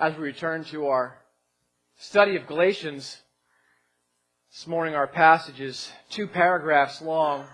as we return to our study of Galatians, this morning our passage is 2 paragraphs long.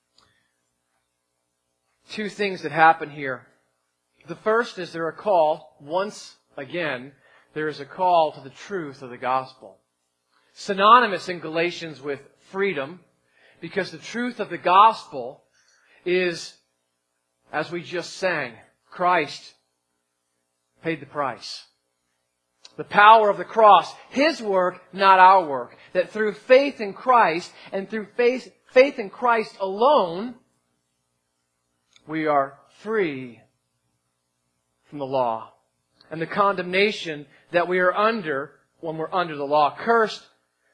2 things that happen here. The first is there a call, once again, there is a call to the truth of the gospel. Synonymous in Galatians with freedom, because the truth of the gospel is, as we just sang, Christ paid the price. The power of the cross, His work, not our work. That through faith in Christ, and through faith in Christ alone, we are free from the law and the condemnation that we are under when we're under the law. Cursed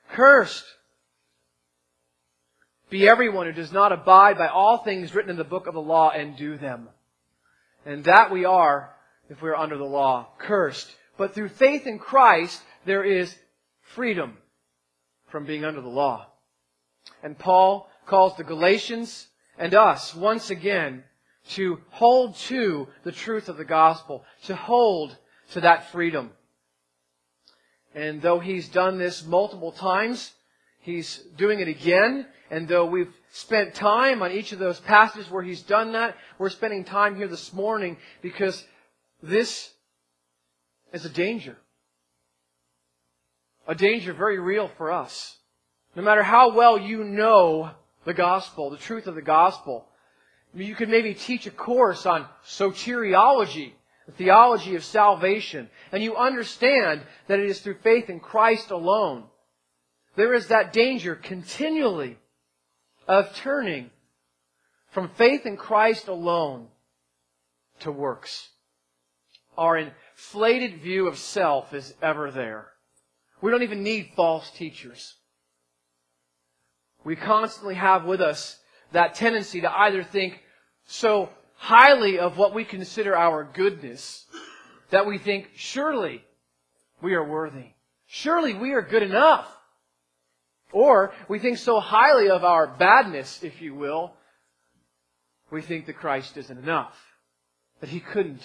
be everyone who does not abide by all things written in the book of the law and do them. And that we are if we are under the law. Cursed. But through faith in Christ, there is freedom from being under the law. And Paul calls the Galatians and us once again to hold to the truth of the gospel, to hold to that freedom. And though he's done this multiple times, he's doing it again. And though we've spent time on each of those passages where he's done that, we're spending time here this morning because this is a danger. A danger very real for us. No matter how well you know the gospel, the truth of the gospel, you could maybe teach a course on soteriology, the theology of salvation, and you understand that it is through faith in Christ alone. There is that danger continually of turning from faith in Christ alone to works. Our inflated view of self is ever there. We don't even need false teachers. We constantly have with us that tendency to either think so highly of what we consider our goodness that we think, surely we are worthy. Surely we are good enough. Or we think so highly of our badness, if you will, we think that Christ isn't enough. That He couldn't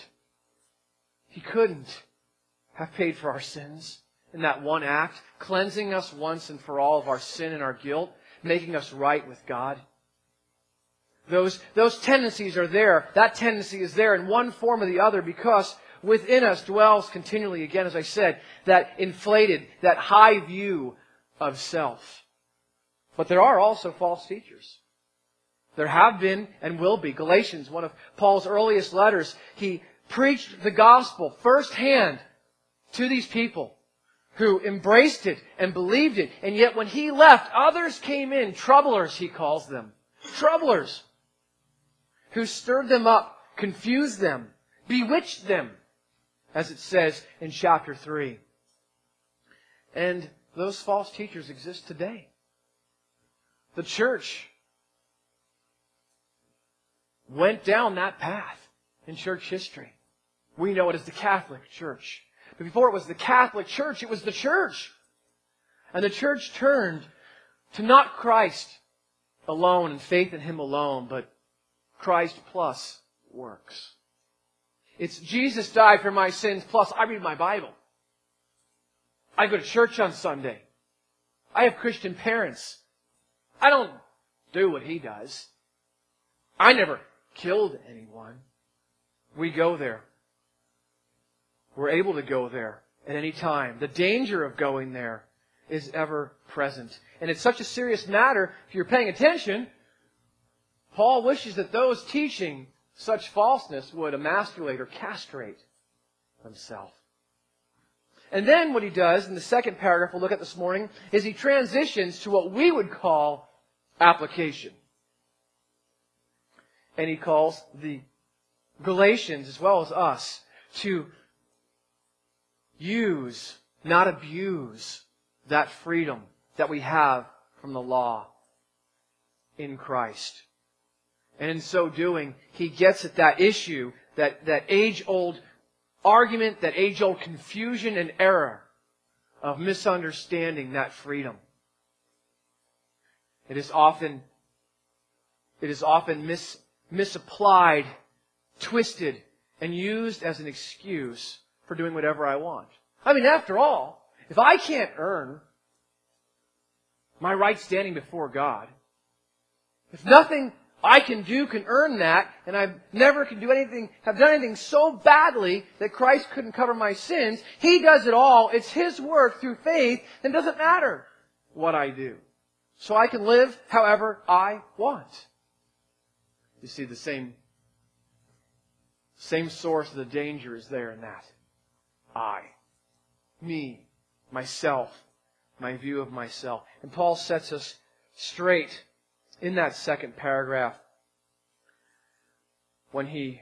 have paid for our sins in that one act, cleansing us once and for all of our sin and our guilt, making us right with God. Those tendencies are there. That tendency is there in one form or the other because within us dwells continually, again, as I said, that inflated, that high view of self. But there are also false teachers. There have been and will be. Galatians, one of Paul's earliest letters, he preached the gospel firsthand to these people who embraced it and believed it. And yet when he left, others came in, troublers he calls them. Troublers who stirred them up, confused them, bewitched them, as it says in chapter 3. And those false teachers exist today. The church went down that path in church history. We know it as the Catholic Church. But before it was the Catholic Church, it was the church. And the church turned to not Christ alone and faith in Him alone, but Christ plus works. It's Jesus died for my sins plus I read my Bible. I go to church on Sunday. I have Christian parents. I don't do what he does. I never killed anyone. We go there. We're able to go there at any time. The danger of going there is ever present. And it's such a serious matter, if you're paying attention, Paul wishes that those teaching such falseness would emasculate or castrate themselves. And then what he does in the second paragraph we'll look at this morning is he transitions to what we would call application. And he calls the Galatians as well as us to use, not abuse, that freedom that we have from the law in Christ. And in so doing, he gets at that issue, that age-old argument, that age-old confusion and error of misunderstanding that freedom. It is often misapplied, twisted, and used as an excuse for doing whatever I want. I mean, after all, if I can't earn my right standing before God, if nothing I can do can earn that, and I never can have done anything so badly that Christ couldn't cover my sins, He does it all. It's His work through faith, and it doesn't matter what I do. So I can live however I want. You see, the same source of the danger is there in that. I. Me. Myself. My view of myself. And Paul sets us straight in that second paragraph when he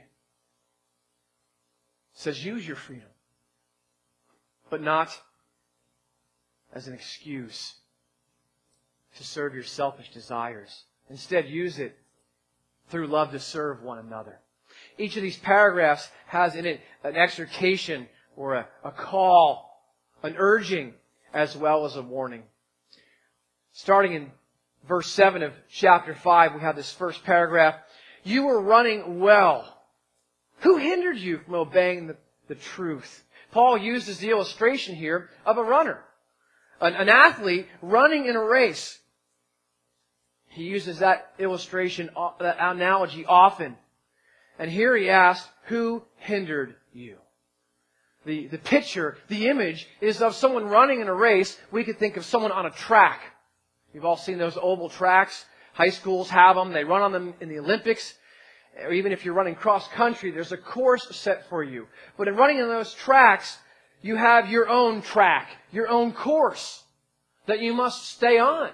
says, use your freedom, but not as an excuse to serve your selfish desires. Instead, use it through love to serve one another. Each of these paragraphs has in it an exhortation or a call, an urging, as well as a warning. Starting in verse 7 of chapter 5, we have this first paragraph. You were running well. Who hindered you from obeying the truth? Paul uses the illustration here of a runner, an athlete running in a race. He uses that illustration, that analogy often. And here he asks, who hindered you? The picture, the image is of someone running in a race. We could think of someone on a track. You've all seen those oval tracks. High schools have them. They run on them in the Olympics. Or even if you're running cross country, there's a course set for you. But in running in those tracks, you have your own track, your own course that you must stay on.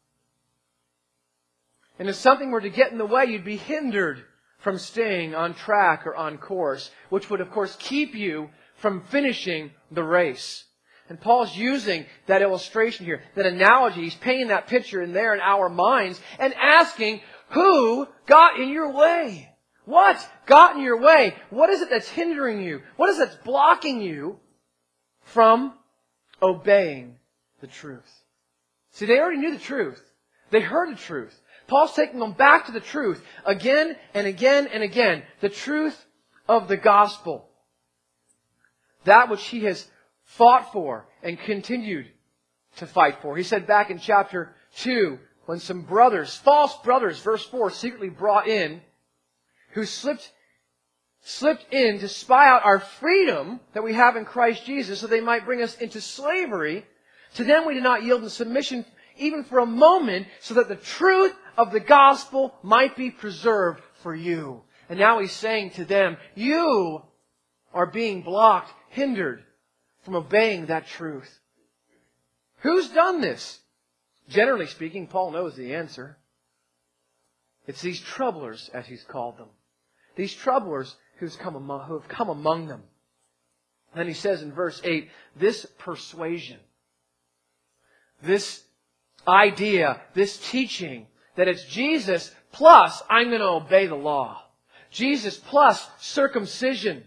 And if something were to get in the way, you'd be hindered from staying on track or on course, which would, of course, keep you from finishing the race. And Paul's using that illustration here, that analogy. He's painting that picture in there in our minds and asking, who got in your way? What got in your way? What is it that's hindering you? What is it that's blocking you from obeying the truth? See, they already knew the truth. They heard the truth. Paul's taking them back to the truth again and again and again. The truth of the gospel. That which he has fought for and continued to fight for. He said back in chapter 2, when some brothers, false brothers, verse 4, secretly brought in, who slipped in to spy out our freedom that we have in Christ Jesus so they might bring us into slavery, to them we did not yield in submission even for a moment so that the truth of the gospel might be preserved for you. And now he's saying to them, you are being blocked, hindered from obeying that truth. Who's done this? Generally speaking, Paul knows the answer. It's these troublers, as he's called them. These troublers who have come among them. And then he says in verse 8, this persuasion, this idea, this teaching, that it's Jesus plus I'm going to obey the law. Jesus plus circumcision.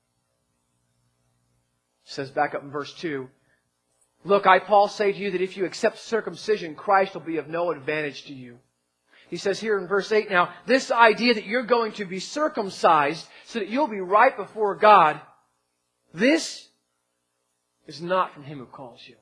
He says back up in verse 2, look, I, Paul, say to you that if you accept circumcision, Christ will be of no advantage to you. He says here in verse 8 now, this idea that you're going to be circumcised so that you'll be right before God, this is not from Him who calls you.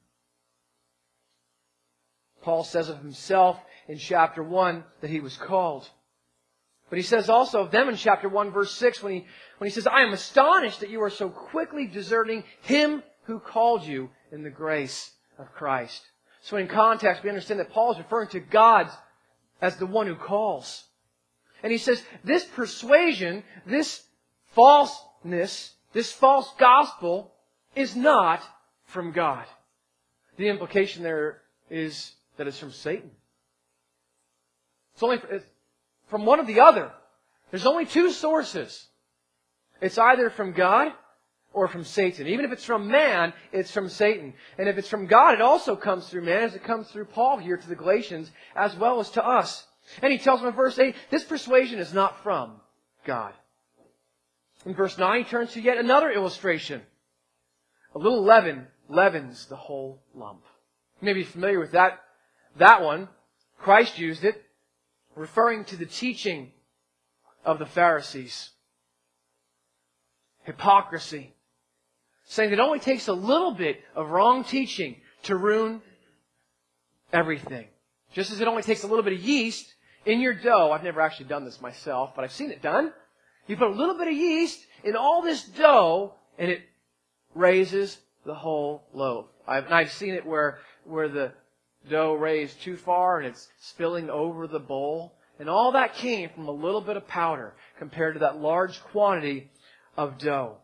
Paul says of himself in chapter 1 that he was called. But he says also of them in chapter 1 verse 6 when he says, I am astonished that you are so quickly deserting Him who called you in the grace of Christ. So in context we understand that Paul is referring to God as the one who calls. And he says, this persuasion, this falseness, this false gospel is not from God. The implication there is that it's from Satan. It's only from one or the other. There's only two sources. It's either from God or from Satan. Even if it's from man, it's from Satan. And if it's from God, it also comes through man, as it comes through Paul here to the Galatians, as well as to us. And he tells them in verse 8, this persuasion is not from God. In verse 9, he turns to yet another illustration. A little leaven leavens the whole lump. You may be familiar with that one. Christ used it, referring to the teaching of the Pharisees. Hypocrisy. saying that it only takes a little bit of wrong teaching to ruin everything. Just as it only takes a little bit of yeast in your dough. I've never actually done this myself, but I've seen it done. You put a little bit of yeast in all this dough, and it raises the whole loaf. I've seen it where the dough raised too far and it's spilling over the bowl. And all that came from a little bit of powder compared to that large quantity of dough.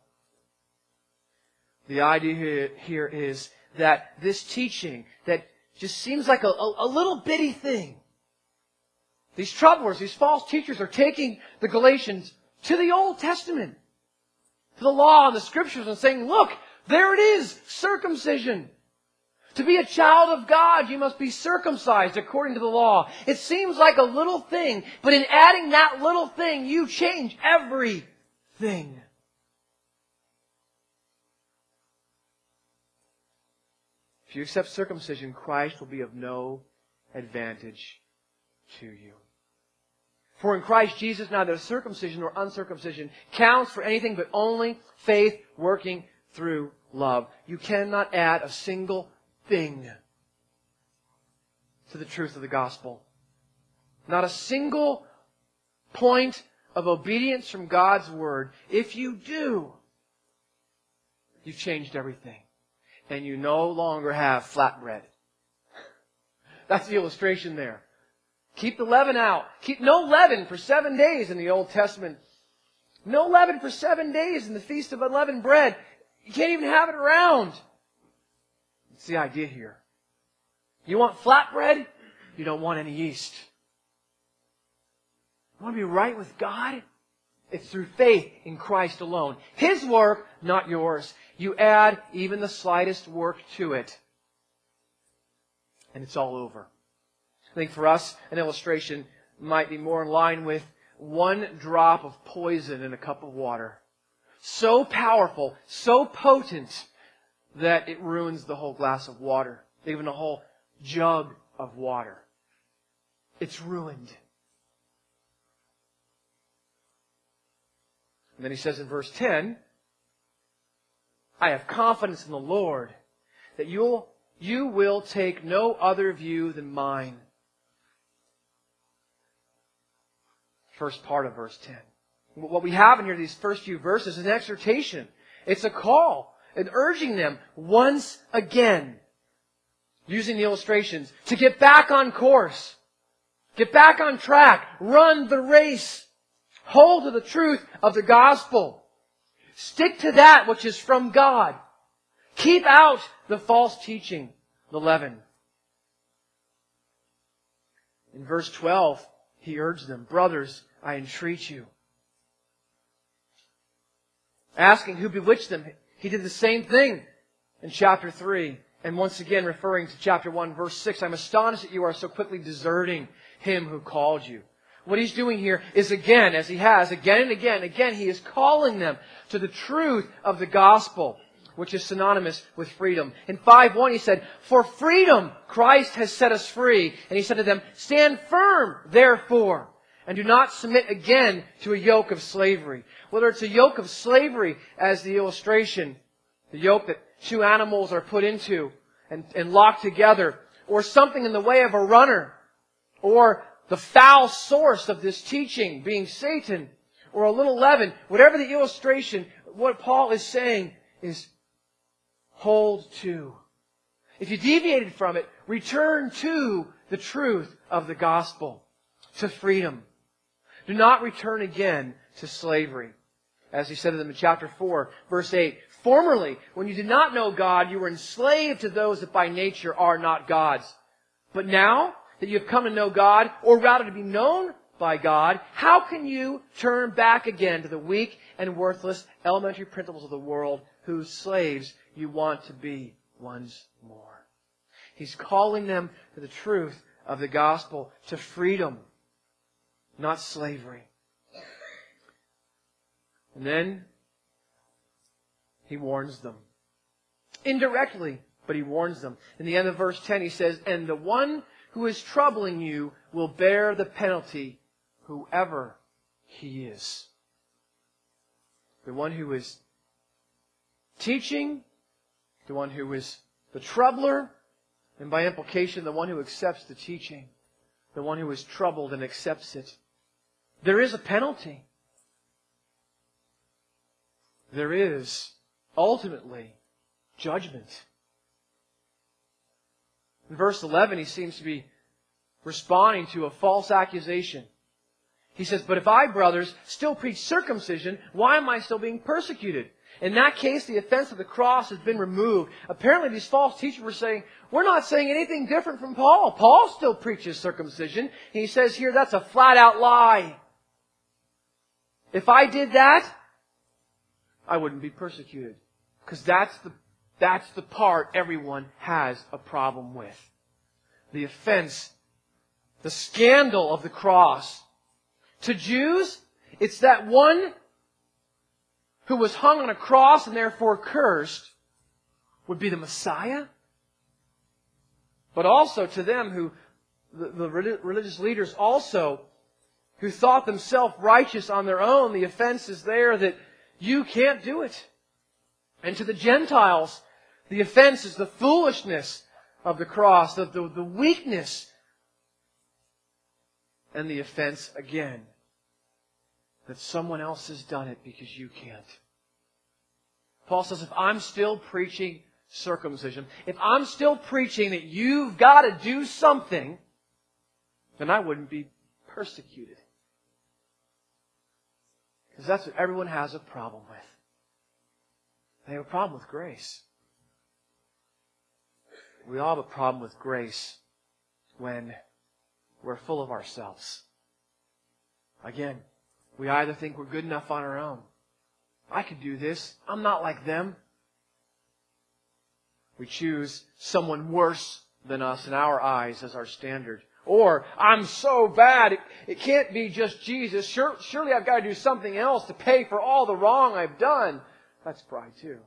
The idea here is that this teaching that just seems like a little bitty thing. These troublers, these false teachers are taking the Galatians to the Old Testament, to the law and the Scriptures, and saying, look, there it is, circumcision. To be a child of God, you must be circumcised according to the law. It seems like a little thing, but in adding that little thing, you change everything. If you accept circumcision, Christ will be of no advantage to you. For in Christ Jesus, neither circumcision nor uncircumcision counts for anything but only faith working through love. You cannot add a single thing to the truth of the gospel. Not a single point of obedience from God's Word. If you do, you've changed everything. And you no longer have flatbread. That's the illustration there. Keep the leaven out. Keep no leaven for 7 days in the Old Testament. No leaven for 7 days in the Feast of Unleavened Bread. You can't even have it around. It's the idea here. You want flatbread? You don't want any yeast. You want to be right with God? It's through faith in Christ alone. His work, not yours. You add even the slightest work to it, and it's all over. I think for us, an illustration might be more in line with one drop of poison in a cup of water. So powerful, so potent, that it ruins the whole glass of water, even a whole jug of water. It's ruined. And then he says in verse 10, I have confidence in the Lord that you will take no other view than mine. First part of verse 10. What we have in here, these first few verses, is an exhortation. It's a call. And urging them once again, using the illustrations, to get back on course. Get back on track. Run the race. Hold to the truth of the gospel. Stick to that which is from God. Keep out the false teaching, the leaven. In verse 12, he urged them, brothers, I entreat you. Asking who bewitched them, he did the same thing in chapter 3. And once again, referring to chapter 1, verse 6, I'm astonished that you are so quickly deserting Him who called you. What he's doing here is again, as he has again and again, he is calling them to the truth of the gospel, which is synonymous with freedom. In 5:1 he said, for freedom Christ has set us free. And he said to them, stand firm, therefore, and do not submit again to a yoke of slavery. Whether it's a yoke of slavery as the illustration, the yoke that two animals are put into and locked together, or something in the way of a runner, or the foul source of this teaching being Satan, or a little leaven, whatever the illustration, what Paul is saying is hold to. If you deviated from it, return to the truth of the gospel, to freedom. Do not return again to slavery. As he said to them in chapter 4, verse 8, formerly, when you did not know God, you were enslaved to those that by nature are not God's. But now that you have come to know God, or rather to be known by God, how can you turn back again to the weak and worthless elementary principles of the world whose slaves you want to be once more? He's calling them to the truth of the gospel, to freedom, not slavery. And then he warns them. Indirectly, but he warns them. In the end of verse 10 he says, and the one who is troubling you will bear the penalty, whoever he is. The one who is teaching, the one who is the troubler, and by implication, the one who accepts the teaching, the one who is troubled and accepts it. There is a penalty. There is, ultimately, judgment. In verse 11, he seems to be responding to a false accusation. He says, "But if I, brothers, still preach circumcision, why am I still being persecuted?" In that case, the offense of the cross has been removed. Apparently, these false teachers were saying, we're not saying anything different from Paul. Paul still preaches circumcision. And he says here, that's a flat-out lie. If I did that, I wouldn't be persecuted. Because that's the part everyone has a problem with. The offense, the scandal of the cross. To Jews, it's that one who was hung on a cross and therefore cursed would be the Messiah. But also to them who, the religious leaders also, who thought themselves righteous on their own, the offense is there that you can't do it. And to the Gentiles, the offense is the foolishness of the cross, the weakness. And the offense, again, that someone else has done it because you can't. Paul says, if I'm still preaching circumcision, if I'm still preaching that you've got to do something, then I wouldn't be persecuted. Because that's what everyone has a problem with. They have a problem with grace. We all have a problem with grace when we're full of ourselves. Again, we either think we're good enough on our own. I could do this. I'm not like them. We choose someone worse than us in our eyes as our standard. Or, I'm so bad, it can't be just Jesus. Surely I've got to do something else to pay for all the wrong I've done. That's pride too.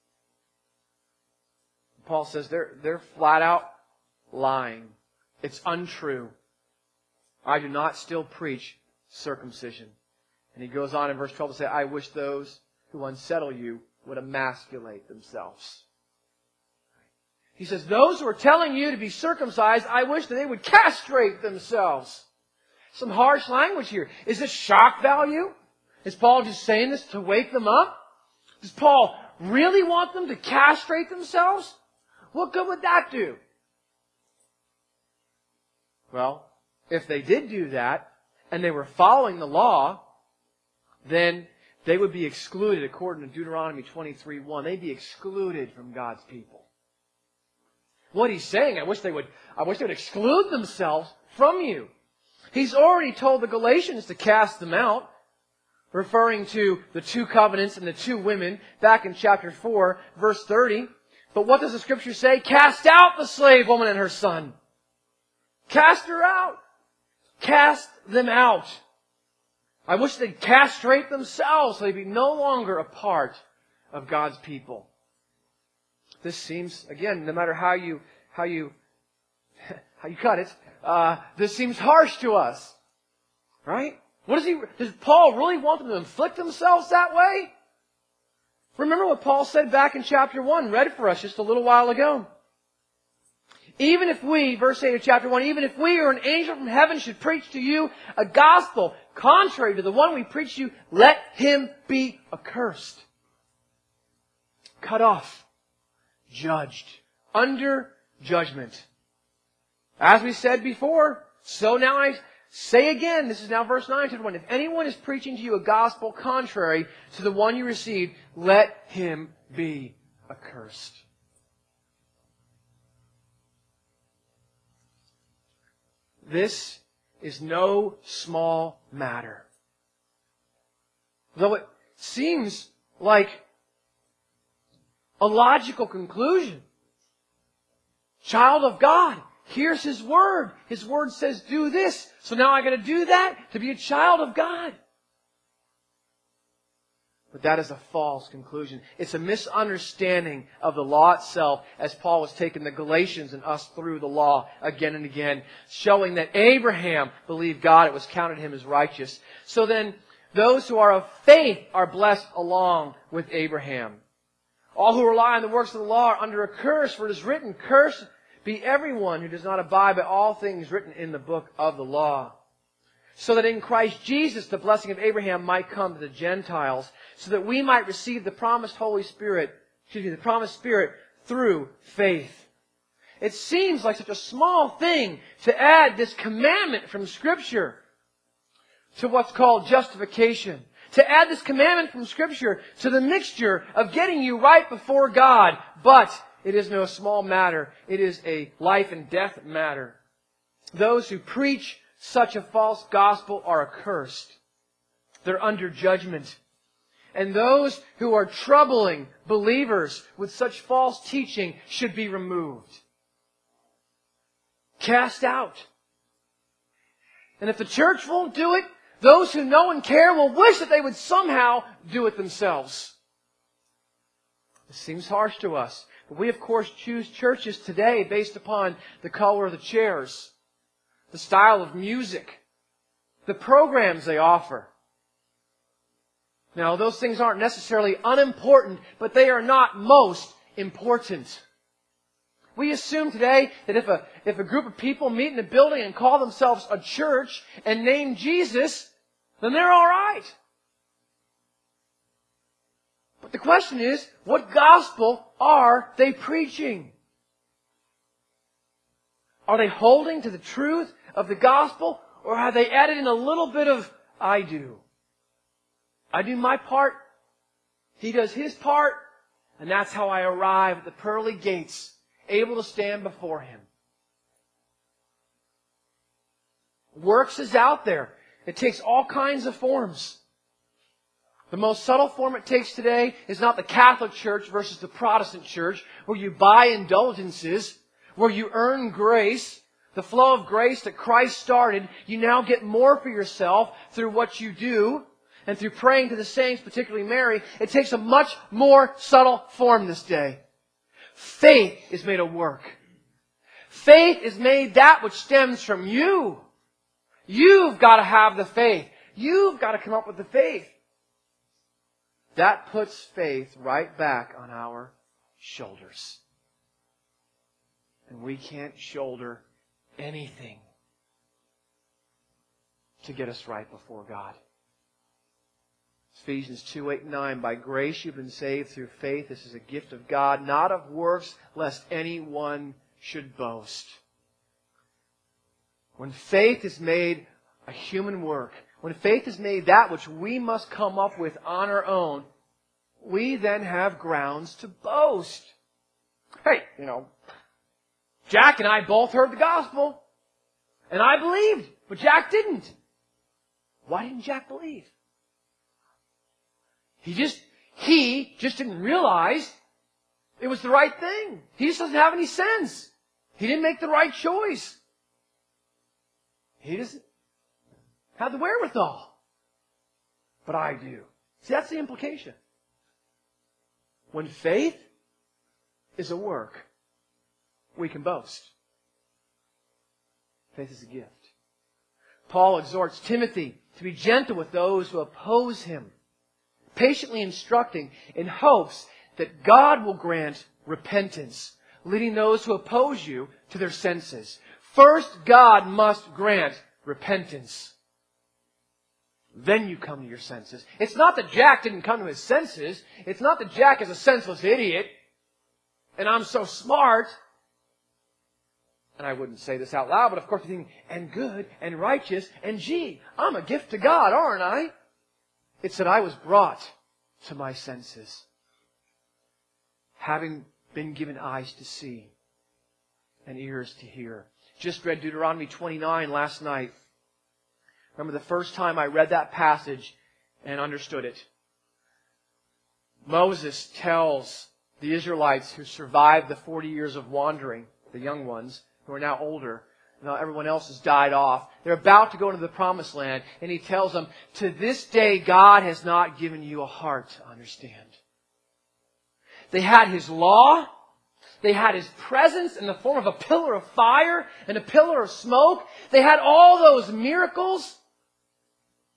Paul says they're flat out lying. It's untrue. I do not still preach circumcision. And he goes on in verse 12 to say, I wish those who unsettle you would emasculate themselves. He says, those who are telling you to be circumcised, I wish that they would castrate themselves. Some harsh language here. Is this shock value? Is Paul just saying this to wake them up? Does Paul really want them to castrate themselves? What good would that do? Well, if they did do that, and they were following the law, then they would be excluded according to Deuteronomy 23:1. They'd be excluded from God's people. What he's saying, I wish they would exclude themselves from you. He's already told the Galatians to cast them out, referring to the two covenants and the two women back in chapter 4, verse 30. But what does the Scripture say? Cast out the slave woman and her son. Cast her out. Cast them out. I wish they'd castrate themselves so they'd be no longer a part of God's people. This seems, again, no matter how you cut it, this seems harsh to us. Right? Does Paul really want them to inflict themselves that way? Remember what Paul said back in chapter 1, read for us just a little while ago. Even if we, verse 8 of chapter 1, even if we or an angel from heaven should preach to you a gospel contrary to the one we preach to you, let him be accursed. Cut off. Judged. Under judgment. As we said before, so now I say again, this is now verse 9 to 1. If anyone is preaching to you a gospel contrary to the one you received, let him be accursed. This is no small matter. Though it seems like a logical conclusion. Child of God, here's His Word. His Word says do this. So now I got to do that to be a child of God. But that is a false conclusion. It's a misunderstanding of the law itself, as Paul was taking the Galatians and us through the law again and again, showing that Abraham believed God, it was counted him as righteous. So then, those who are of faith are blessed along with Abraham. All who rely on the works of the law are under a curse, for it is written, Cursed be everyone who does not abide by all things written in the book of the law. So that in Christ Jesus the blessing of Abraham might come to the Gentiles, so that we might receive the promised the promised Spirit through faith. It seems like such a small thing to add this commandment from Scripture to what's called justification. To add this commandment from Scripture to the mixture of getting you right before God. But it is no small matter. It is a life and death matter. Those who preach such a false gospel are accursed. They're under judgment. And those who are troubling believers with such false teaching should be removed. Cast out. And if the church won't do it, those who know and care will wish that they would somehow do it themselves. This seems harsh to us. But we, of course, choose churches today based upon the color of the chairs, the style of music, the programs they offer. Now, those things aren't necessarily unimportant, but they are not most important. We assume today that if a group of people meet in a building and call themselves a church and name Jesus, then they're all right. But the question is, what gospel are they preaching? Are they holding to the truth of the gospel, or have they added in a little bit of I do? I do my part, he does his part, and that's how I arrive at the pearly gates, able to stand before Him. Works is out there. It takes all kinds of forms. The most subtle form it takes today is not the Catholic Church versus the Protestant Church, where you buy indulgences, where you earn grace, the flow of grace that Christ started. You now get more for yourself through what you do and through praying to the saints, particularly Mary. It takes a much more subtle form this day. Faith is made a work. Faith is made that which stems from you. You've got to have the faith. You've got to come up with the faith. That puts faith right back on our shoulders. And we can't shoulder anything to get us right before God. Ephesians 2:8-9, by grace you've been saved through faith. This is a gift of God, not of works, lest anyone should boast. When faith is made a human work, when faith is made that which we must come up with on our own, we then have grounds to boast. Hey, Jack and I both heard the gospel, and I believed, but Jack didn't. Why didn't Jack believe? He just didn't realize it was the right thing. He just doesn't have any sense. He didn't make the right choice. He doesn't have the wherewithal. But I do. See, that's the implication. When faith is a work, we can boast. Faith is a gift. Paul exhorts Timothy to be gentle with those who oppose him, patiently instructing in hopes that God will grant repentance, leading those who oppose you to their senses. First, God must grant repentance. Then you come to your senses. It's not that Jack didn't come to his senses. It's not that Jack is a senseless idiot and I'm so smart. And I wouldn't say this out loud, but of course you think, and good and righteous and gee, I'm a gift to God, aren't I? It's that I was brought to my senses, having been given eyes to see and ears to hear. Just read Deuteronomy 29 last night. Remember the first time I read that passage and understood it. Moses tells the Israelites who survived the 40 years of wandering, the young ones, who are now older, now everyone else has died off. They're about to go into the promised land, and he tells them, to this day God has not given you a heart to understand. They had His law. They had His presence in the form of a pillar of fire and a pillar of smoke. They had all those miracles.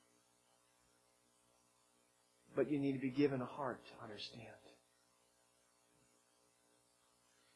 But you need to be given a heart to understand.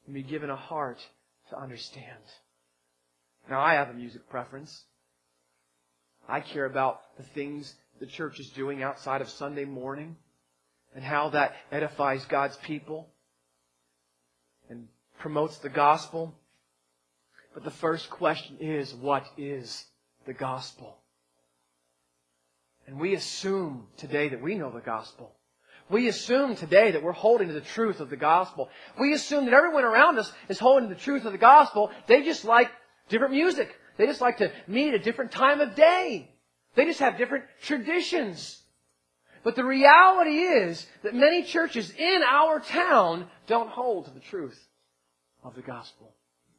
and be given a heart to understand. Now, I have a music preference. I care about the things the church is doing outside of Sunday morning and how that edifies God's people and promotes the gospel. But the first question is, what is the gospel? And we assume today that we know the gospel. We assume today that we're holding to the truth of the gospel. We assume that everyone around us is holding to the truth of the gospel. They just like different music. They just like to meet at a different time of day. They just have different traditions. But the reality is that many churches in our town don't hold to the truth of the gospel.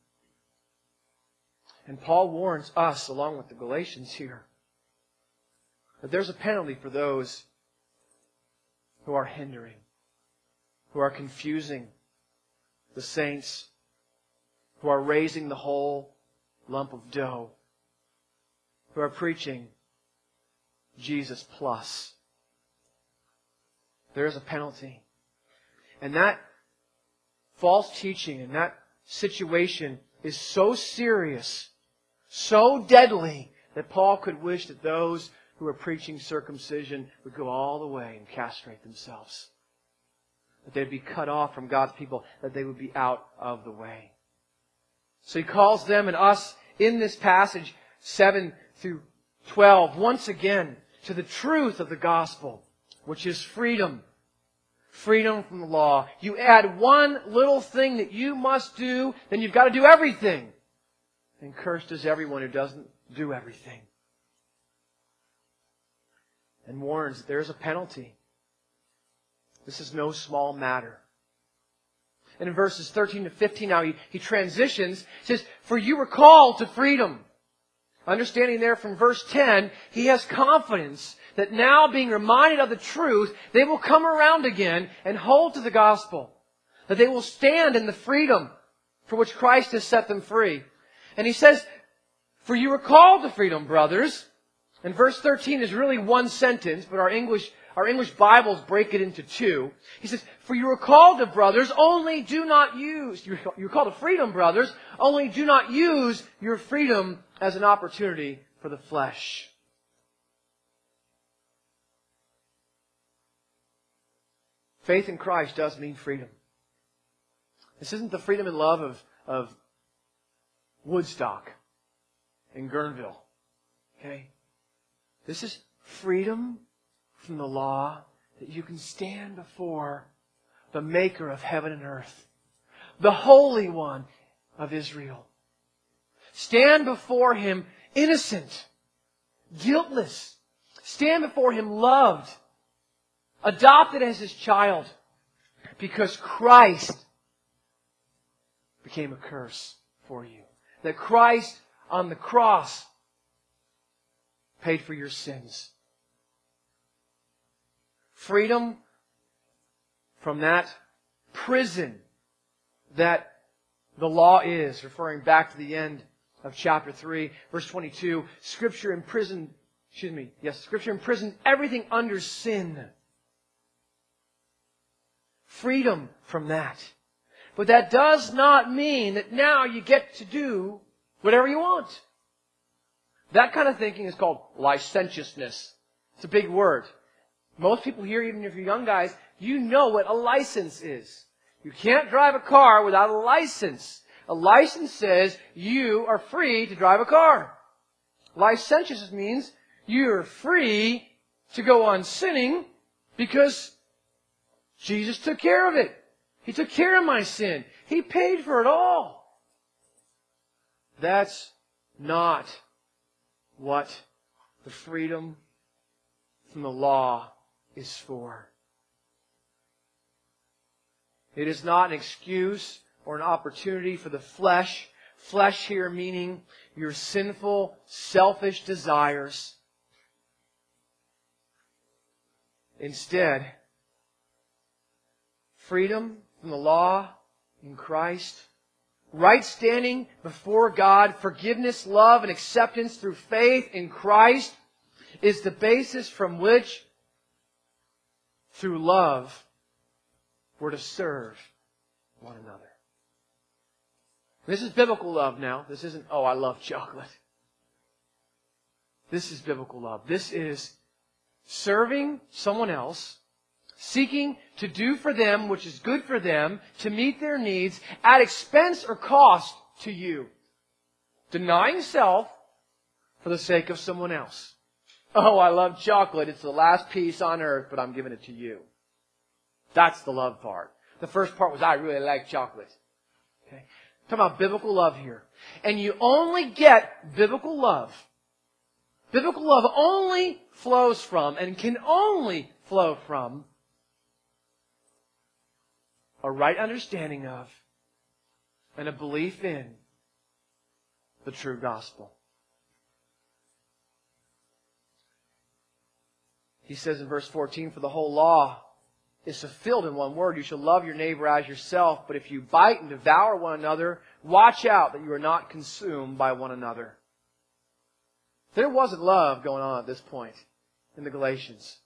And Paul warns us, along with the Galatians here, that there's a penalty for those who are hindering, who are confusing the saints, who are raising the whole lump of dough, who are preaching Jesus plus. There is a penalty. And that false teaching and that situation is so serious, so deadly, that Paul could wish that those who are preaching circumcision would go all the way and castrate themselves. That they'd be cut off from God's people, that they would be out of the way. So he calls them and us in this passage 7 through 12 once again to the truth of the gospel, which is freedom. Freedom from the law. You add one little thing that you must do, then you've got to do everything. And cursed is everyone who doesn't do everything. And warns that there is a penalty. This is no small matter. And in verses 13 to 15 now he transitions. He says, for you were called to freedom. Understanding there from verse 10, he has confidence that now being reminded of the truth, they will come around again and hold to the gospel. That they will stand in the freedom for which Christ has set them free. And he says, for you were called to freedom, brothers. And verse 13 is really one sentence, but our English Bibles break it into two. He says, for you were called to brothers, only do not use, you're called to freedom, brothers, only do not use your freedom as an opportunity for the flesh. Faith in Christ does mean freedom. This isn't the freedom and love of Woodstock and Guerneville. Okay? This is freedom from the law, that you can stand before the Maker of heaven and earth, the Holy One of Israel. Stand before Him innocent, guiltless. Stand before Him loved, adopted as His child, because Christ became a curse for you. That Christ on the cross paid for your sins. Freedom from that prison that the law is, referring back to the end of chapter 3, verse 22. Scripture imprisoned everything under sin. Freedom from that. But that does not mean that now you get to do whatever you want. That kind of thinking is called licentiousness. It's a big word. Most people here, even if you're young guys, you know what a license is. You can't drive a car without a license. A license says you are free to drive a car. Licentiousness means you're free to go on sinning because Jesus took care of it. He took care of my sin. He paid for it all. That's not what the freedom from the law is for. It is not an excuse or an opportunity for the flesh. Flesh here meaning your sinful, selfish desires. Instead, freedom from the law in Christ, right standing before God, forgiveness, love, and acceptance through faith in Christ is the basis from which, through love, we're to serve one another. This is biblical love now. This isn't, oh, I love chocolate. This is biblical love. This is serving someone else, seeking to do for them which is good for them, to meet their needs at expense or cost to you. Denying self for the sake of someone else. Oh, I love chocolate. It's the last piece on earth, but I'm giving it to you. That's the love part. The first part was, I really like chocolate. Okay? Talking about biblical love here. And you only get biblical love. Biblical love only flows from and can only flow from a right understanding of and a belief in the true gospel. He says in verse 14, for the whole law is fulfilled in one word. You shall love your neighbor as yourself. But if you bite and devour one another, watch out that you are not consumed by one another. There wasn't love going on at this point in the Galatians.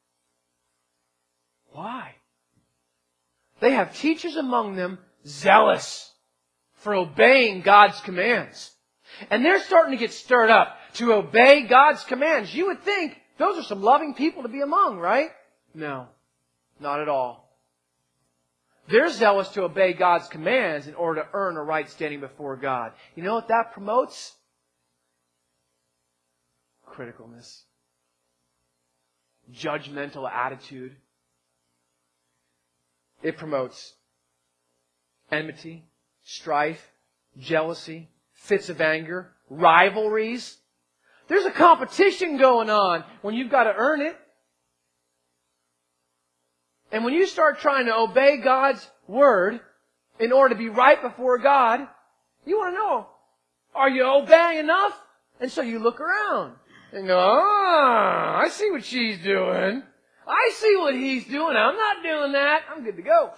Why? They have teachers among them zealous for obeying God's commands. And they're starting to get stirred up to obey God's commands. You would think those are some loving people to be among, right? No, not at all. They're zealous to obey God's commands in order to earn a right standing before God. You know what that promotes? Criticalness. Judgmental attitude. It promotes enmity, strife, jealousy, fits of anger, rivalries. There's a competition going on when you've got to earn it. And when you start trying to obey God's word in order to be right before God, you want to know, are you obeying enough? And so you look around and go, I see what she's doing. I see what he's doing. I'm not doing that. I'm good to go.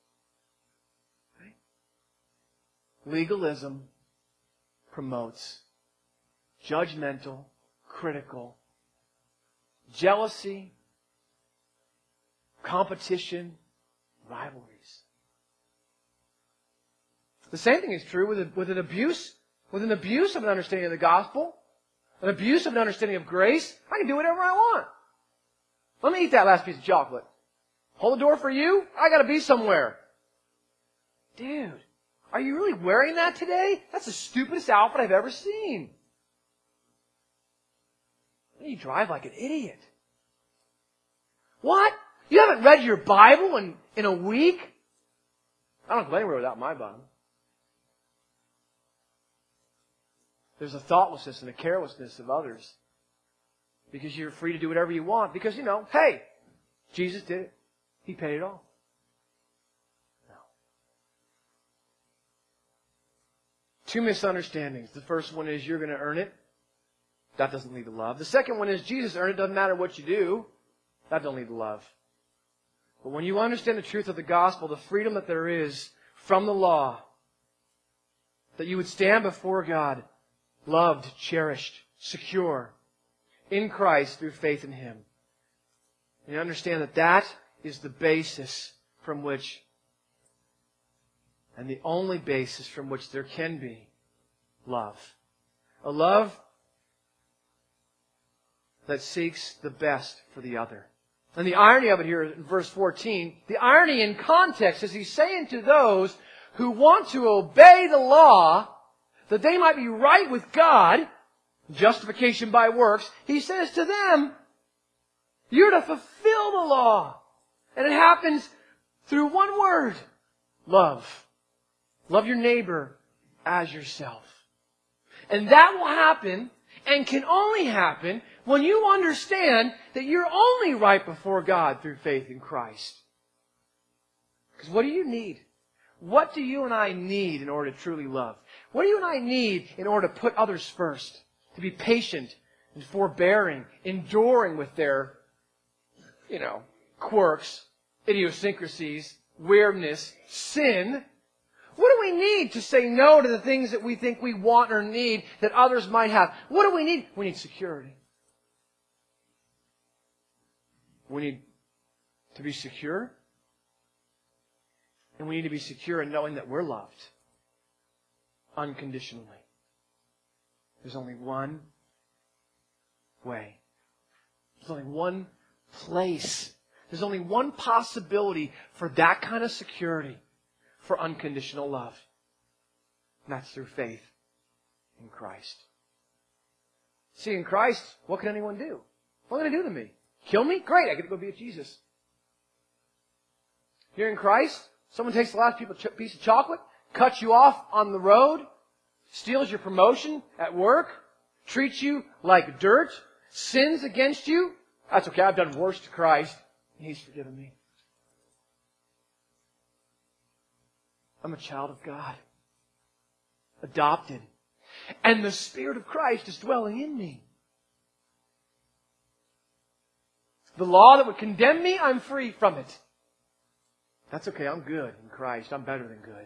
Legalism promotes judgmental, critical, jealousy, competition, rivalries. The same thing is true with an abuse of an understanding of the gospel, an abuse of an understanding of grace. I can do whatever I want. Let me eat that last piece of chocolate. Hold the door for you? I gotta be somewhere. Dude, are you really wearing that today? That's the stupidest outfit I've ever seen. You drive like an idiot. What? You haven't read your Bible in a week? I don't go anywhere without my Bible. There's a thoughtlessness and a carelessness of others. Because you're free to do whatever you want. Because, hey, Jesus did it. He paid it all. No. Two misunderstandings. The first one is you're going to earn it. That doesn't lead to love. The second one is Jesus earned it. Doesn't matter what you do. That doesn't lead to love. But when you understand the truth of the gospel, the freedom that there is from the law, that you would stand before God, loved, cherished, secure, in Christ through faith in Him. And you understand that that is the basis from which, and the only basis from which there can be love. A love that seeks the best for the other. And the irony of it here in verse 14, the irony in context is He's saying to those who want to obey the law that they might be right with God, justification by works, He says to them, you're to fulfill the law. And it happens through one word, love. Love your neighbor as yourself. And that will happen and can only happen when you understand that you're only right before God through faith in Christ. Because what do you need? What do you and I need in order to truly love? What do you and I need in order to put others first? To be patient and forbearing, enduring with their, quirks, idiosyncrasies, weirdness, sin. What do we need to say no to the things that we think we want or need that others might have? What do we need? We need security. We need to be secure. And we need to be secure in knowing that we're loved. unconditionally. There's only one way. There's only one place. There's only one possibility for that kind of security, for unconditional love. And that's through faith in Christ. See, in Christ, what can anyone do? What are they going to do to me? Kill me? Great, I get to go be with Jesus. Here in Christ, someone takes the last piece of chocolate, cuts you off on the road, steals your promotion at work, treats you like dirt, sins against you. That's okay, I've done worse to Christ, and He's forgiven me. I'm a child of God. Adopted. And the Spirit of Christ is dwelling in me. The law that would condemn me, I'm free from it. That's okay, I'm good in Christ. I'm better than good.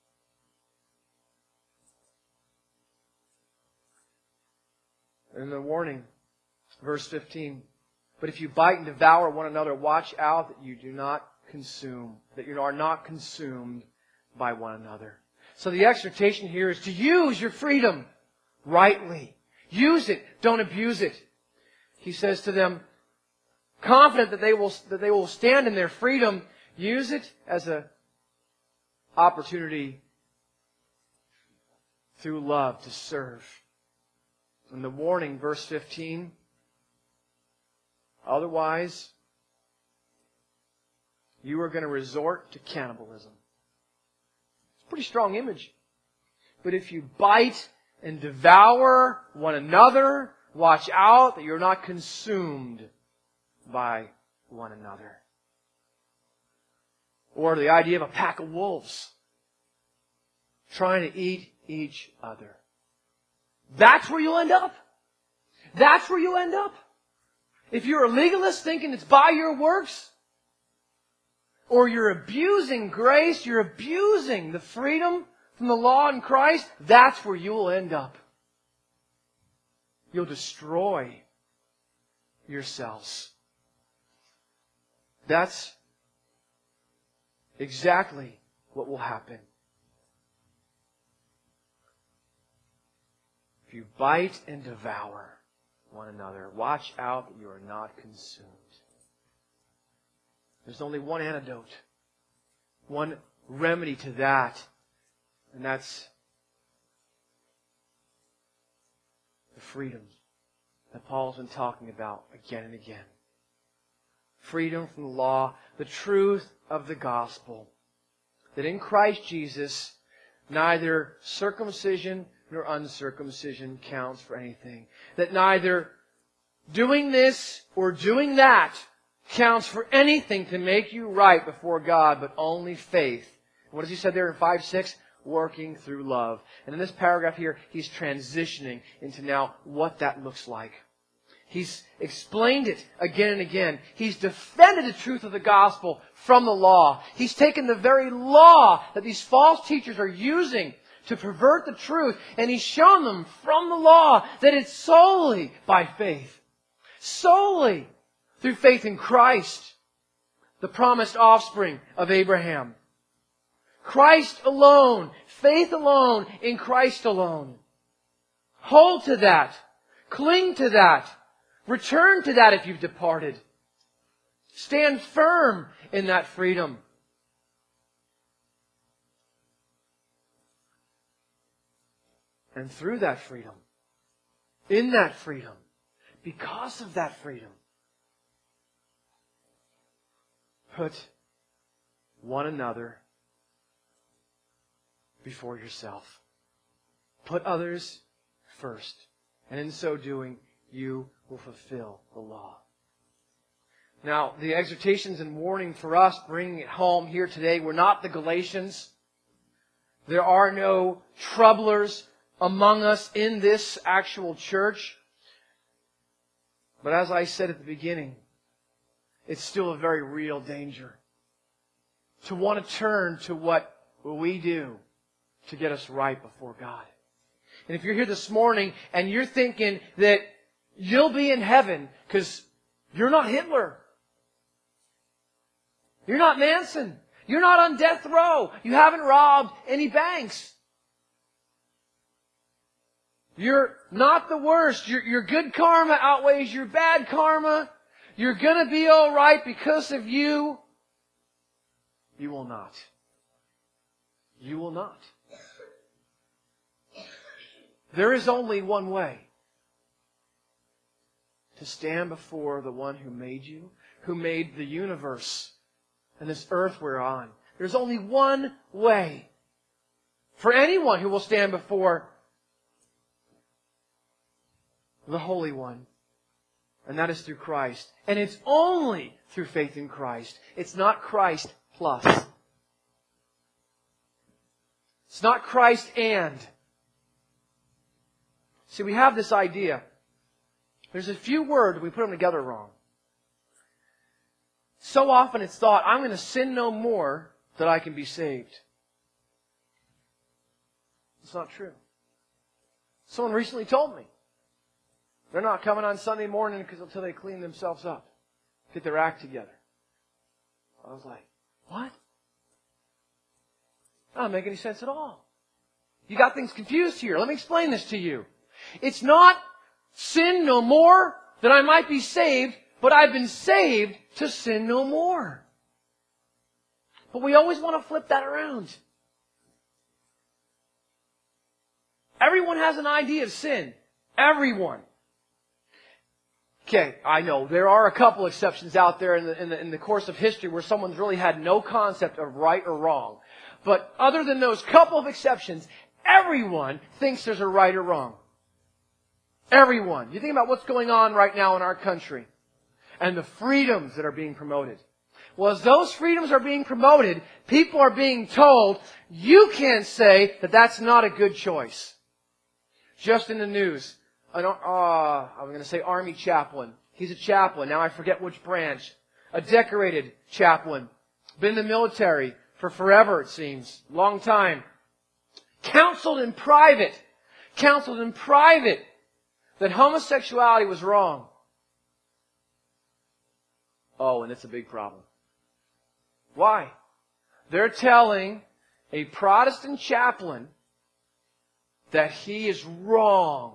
And the warning, verse 15. But if you bite and devour one another, watch out that you do not consume, that you are not consumed by one another. So the exhortation here is to use your freedom rightly. Use it. Don't abuse it. He says to them, confident that they will stand in their freedom, use it as an opportunity through love to serve. And the warning, verse 15, otherwise, you are going to resort to cannibalism. It's a pretty strong image. But if you bite and devour one another, watch out that you're not consumed by one another. Or the idea of a pack of wolves trying to eat each other. That's where you'll end up. That's where you'll end up. If you're a legalist thinking it's by your works, or you're abusing grace, you're abusing the freedom from the law in Christ, that's where you will end up. You'll destroy yourselves. That's exactly what will happen. If you bite and devour one another, watch out that you are not consumed. There's only one antidote, one remedy to that, and that's the freedom that Paul's been talking about again and again. Freedom from the law, the truth of the gospel, that in Christ Jesus, neither circumcision nor uncircumcision counts for anything. That neither doing this or doing that counts for anything to make you right before God, but only faith. What does he say there in 5:6? Working through love. And in this paragraph here, he's transitioning into now what that looks like. He's explained it again and again. He's defended the truth of the gospel from the law. He's taken the very law that these false teachers are using to pervert the truth, and he's shown them from the law that it's solely by faith. Solely through faith in Christ, the promised offspring of Abraham. Christ alone, faith alone, in Christ alone. Hold to that. Cling to that. Return to that if you've departed. Stand firm in that freedom. And through that freedom, in that freedom, because of that freedom, put one another before yourself. Put others first. And in so doing, you will fulfill the law. Now, the exhortations and warning for us, bringing it home here today, we're not the Galatians. There are no troublers among us in this actual church. But as I said at the beginning, it's still a very real danger to want to turn to what we do to get us right before God. And if you're here this morning and you're thinking that you'll be in heaven because you're not Hitler, you're not Manson, you're not on death row, you haven't robbed any banks, You're not the worst. Your good karma outweighs your bad karma. You're going to be all right because of you. You will not. You will not. There is only one way to stand before the one who made you, who made the universe and this earth we're on. There's only one way for anyone who will stand before the Holy One. And that is through Christ. And it's only through faith in Christ. It's not Christ plus. It's not Christ and. See, we have this idea. There's a few words, we put them together wrong. So often it's thought, I'm going to sin no more that I can be saved. It's not true. Someone recently told me they're not coming on Sunday morning until they clean themselves up, get their act together. I was like, what? That doesn't make any sense at all. You got things confused here. Let me explain this to you. It's not sin no more that I might be saved, but I've been saved to sin no more. But we always want to flip that around. Everyone has an idea of sin. Everyone. Okay, I know there are a couple exceptions out there in the course of history where someone's really had no concept of right or wrong. But other than those couple of exceptions, everyone thinks there's a right or wrong. Everyone. You think about what's going on right now in our country and the freedoms that are being promoted. Well, as those freedoms are being promoted, people are being told, you can't say that that's not a good choice. Just in the news, I'm going to say Army chaplain. He's a chaplain. Now I forget which branch. A decorated chaplain. Been in the military for forever, it seems. Long time. Counseled in private that homosexuality was wrong. Oh, and it's a big problem. Why? They're telling a Protestant chaplain that he is wrong.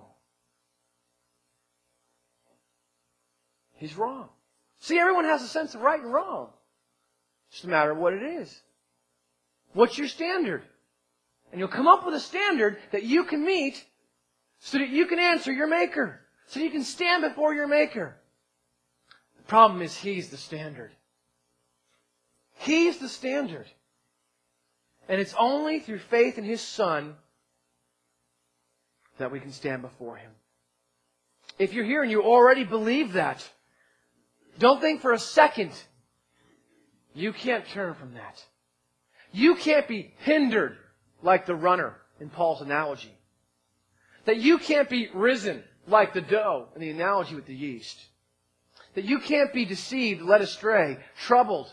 He's wrong. See, everyone has a sense of right and wrong. It's just a matter of what it is. What's your standard? And you'll come up with a standard that you can meet so that you can answer your Maker. So that you can stand before your Maker. The problem is He's the standard. He's the standard. And it's only through faith in His Son that we can stand before Him. If you're here and you already believe that, don't think for a second you can't turn from that. You can't be hindered like the runner in Paul's analogy. That you can't be risen like the dough in the analogy with the yeast. That you can't be deceived, led astray, troubled.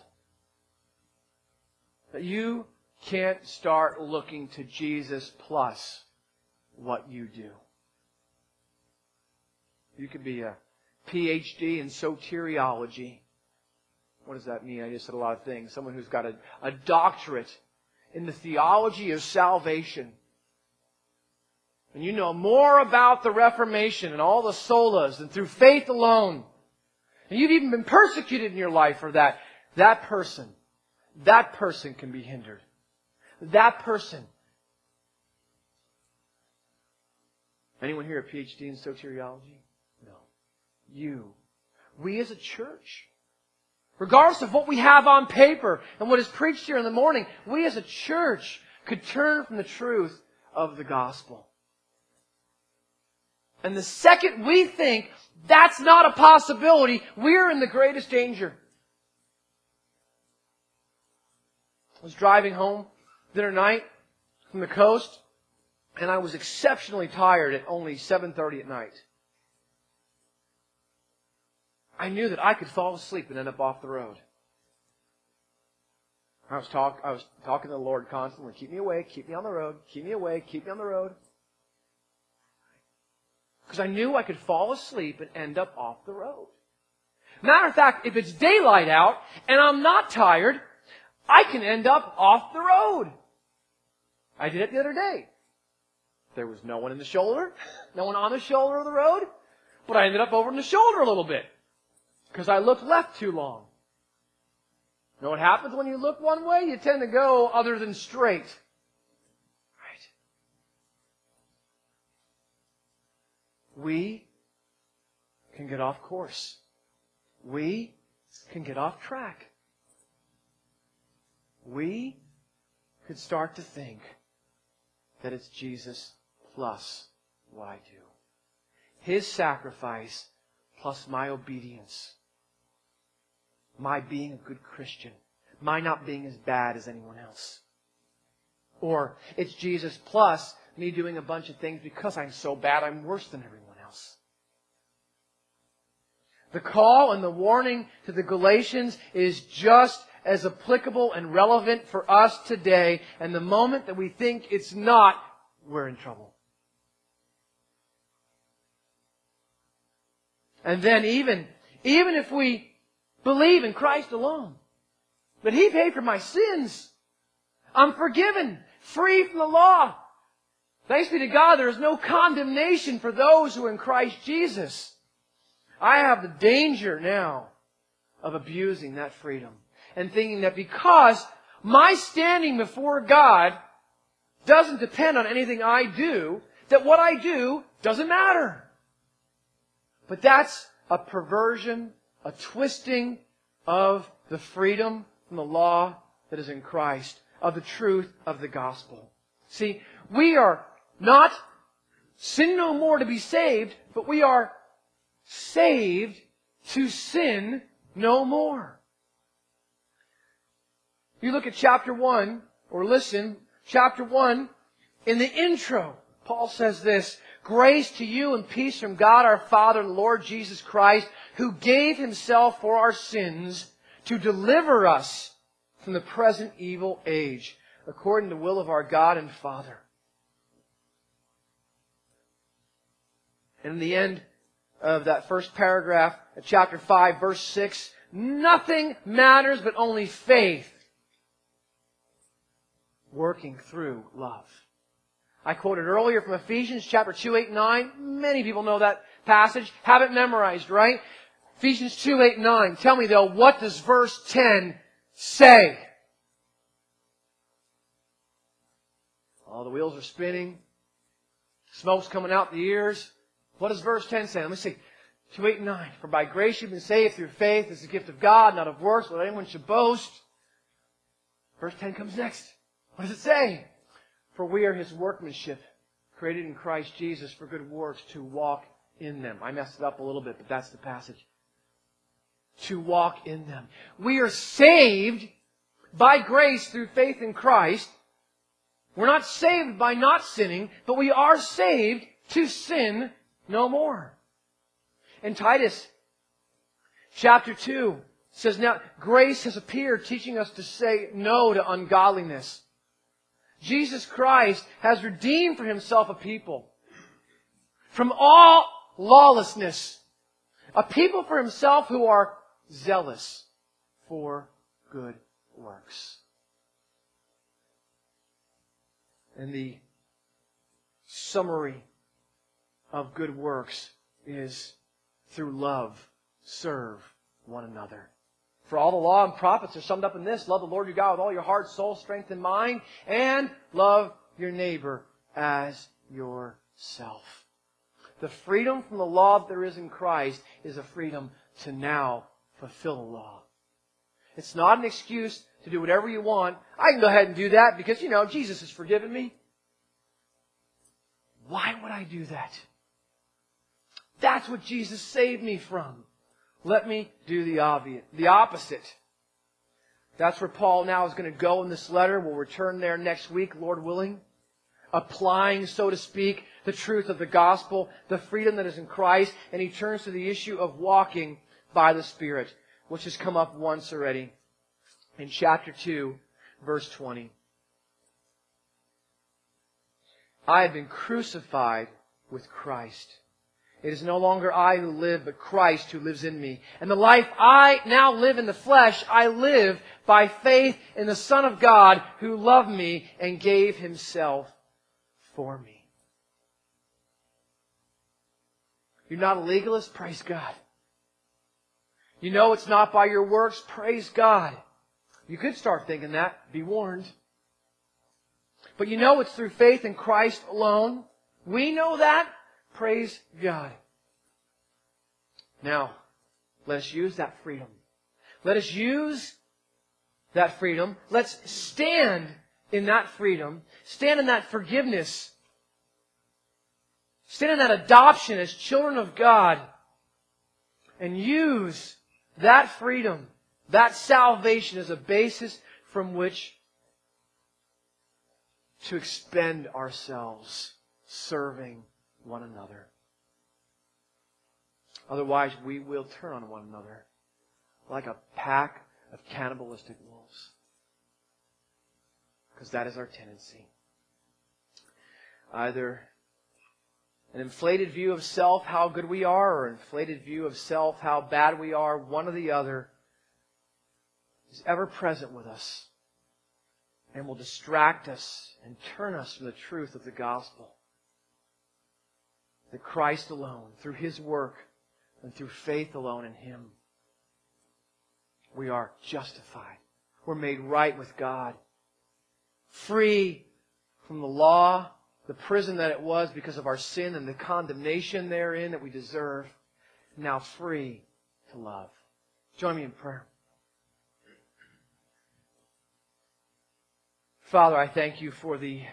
That you can't start looking to Jesus plus what you do. You could be a PhD in soteriology. What does that mean? I just said a lot of things. Someone who's got a doctorate in the theology of salvation. And you know more about the Reformation and all the solas than through faith alone. And you've even been persecuted in your life for that. That person can be hindered. That person. Anyone here a PhD in soteriology? No. You. We as a church. Regardless of what we have on paper and what is preached here in the morning, we as a church could turn from the truth of the gospel. And the second we think that's not a possibility, we're in the greatest danger. I was driving home the other night from the coast, and I was exceptionally tired at only 7:30 at night. I knew that I could fall asleep and end up off the road. I was talking to the Lord constantly, keep me awake, keep me on the road, keep me awake, keep me on the road. Because I knew I could fall asleep and end up off the road. Matter of fact, if it's daylight out and I'm not tired, I can end up off the road. I did it the other day. There was no one in the shoulder, no one on the shoulder of the road, but I ended up over in the shoulder a little bit because I looked left too long. You know what happens when you look one way? You tend to go other than straight. Right? We can get off course. We can get off track. We could start to think that it's Jesus plus what I do. His sacrifice plus my obedience. My being a good Christian. My not being as bad as anyone else. Or it's Jesus plus me doing a bunch of things because I'm so bad I'm worse than everyone else. The call and the warning to the Galatians is just as applicable and relevant for us today. And the moment that we think it's not, we're in trouble. And then even if we believe in Christ alone, that He paid for my sins, I'm forgiven, free from the law. Thanks be to God, there is no condemnation for those who are in Christ Jesus. I have the danger now of abusing that freedom and thinking that because my standing before God doesn't depend on anything I do, that what I do doesn't matter. But that's a perversion, a twisting of the freedom from the law that is in Christ, of the truth of the gospel. See, we are not sin no more to be saved, but we are saved to sin no more. You look at chapter 1, or listen, chapter 1, in the intro, Paul says this, "Grace to you and peace from God our Father and the Lord Jesus Christ, who gave Himself for our sins to deliver us from the present evil age, according to the will of our God and Father." And in the end of that first paragraph, of chapter 5, verse 6, nothing matters but only faith working through love. I quoted earlier from Ephesians chapter 2, 8, 9. Many people know that passage. Have it memorized, right? Ephesians 2, 8, 9. Tell me though, what does verse 10 say? Oh, the wheels are spinning. Smoke's coming out the ears. What does verse 10 say? Let me see. 2, 8, 9. "For by grace you've been saved through faith. It's a gift of God, not of works, lest anyone should boast." Verse 10 comes next. What does it say? "For we are His workmanship, created in Christ Jesus for good works, to walk in them." I messed it up a little bit, but that's the passage. To walk in them. We are saved by grace through faith in Christ. We're not saved by not sinning, but we are saved to sin no more. In Titus chapter 2 says, "Now grace has appeared, teaching us to say no to ungodliness." Jesus Christ has redeemed for Himself a people from all lawlessness. A people for Himself who are zealous for good works. And the summary of good works is through love, serve one another. For all the law and prophets are summed up in this: love the Lord your God with all your heart, soul, strength, and mind, and love your neighbor as yourself. The freedom from the law that there is in Christ is a freedom to now fulfill the law. It's not an excuse to do whatever you want. I can go ahead and do that because, Jesus has forgiven me. Why would I do that? That's what Jesus saved me from. Let me do the opposite. That's where Paul now is going to go in this letter. We'll return there next week, Lord willing. Applying, so to speak, the truth of the gospel, the freedom that is in Christ. And he turns to the issue of walking by the Spirit, which has come up once already in chapter 2, verse 20. "I have been crucified with Christ. It is no longer I who live, but Christ who lives in me. And the life I now live in the flesh, I live by faith in the Son of God who loved me and gave Himself for me." You're not a legalist? Praise God. You know it's not by your works? Praise God. You could start thinking that. Be warned. But you know it's through faith in Christ alone. We know that. Praise God. Now, let us use that freedom. Let us use that freedom. Let's stand in that freedom. Stand in that forgiveness. Stand in that adoption as children of God. And use that freedom, that salvation as a basis from which to expend ourselves serving one another. Otherwise, we will turn on one another like a pack of cannibalistic wolves. Because that is our tendency. Either an inflated view of self, how good we are, or an inflated view of self, how bad we are, one or the other is ever present with us and will distract us and turn us from the truth of the gospel. That Christ alone, through His work and through faith alone in Him, we are justified. We're made right with God. Free from the law, the prison that it was because of our sin and the condemnation therein that we deserve. Now free to love. Join me in prayer. Father, I thank You for the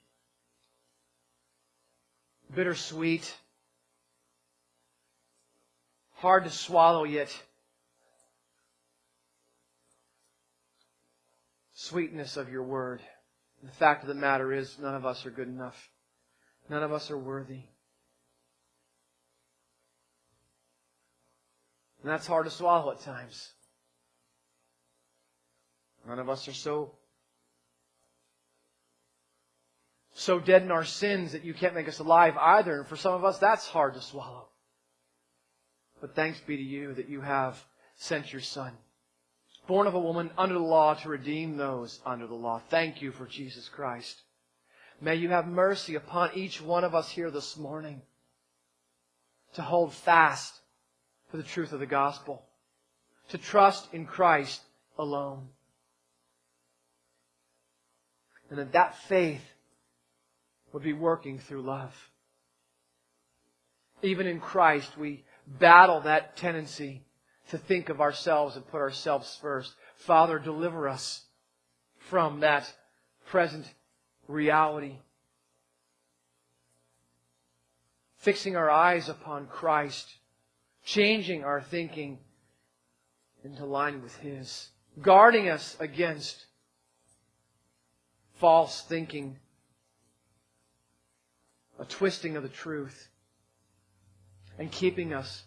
bittersweet, hard to swallow yet sweetness of Your word. The fact of the matter is, none of us are good enough. None of us are worthy. And that's hard to swallow at times. None of us are so dead in our sins that You can't make us alive either. And for some of us, that's hard to swallow. But thanks be to You that You have sent Your Son, born of a woman under the law, to redeem those under the law. Thank You for Jesus Christ. May You have mercy upon each one of us here this morning to hold fast to the truth of the gospel, to trust in Christ alone. And that faith would be working through love. Even in Christ, we battle that tendency to think of ourselves and put ourselves first. Father, deliver us from that present reality. Fixing our eyes upon Christ. Changing our thinking into line with His. Guarding us against false thinking. A twisting of the truth. And keeping us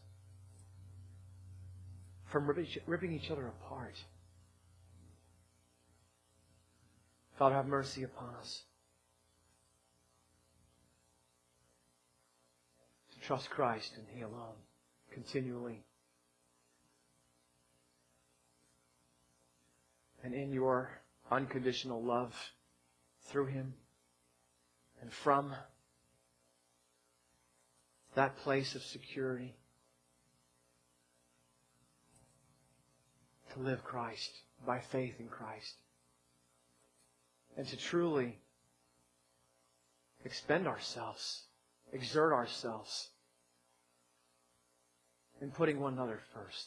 from ripping each other apart. Father, have mercy upon us. To trust Christ and He alone, continually. And in Your unconditional love, through Him and from that place of security, to live Christ by faith in Christ. And to truly expend ourselves, exert ourselves in putting one another first.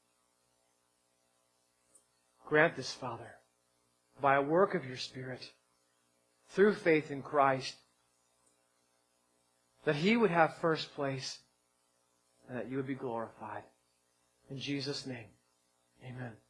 Grant this, Father, by a work of Your Spirit, through faith in Christ, that He would have first place and that You would be glorified. In Jesus' name, amen.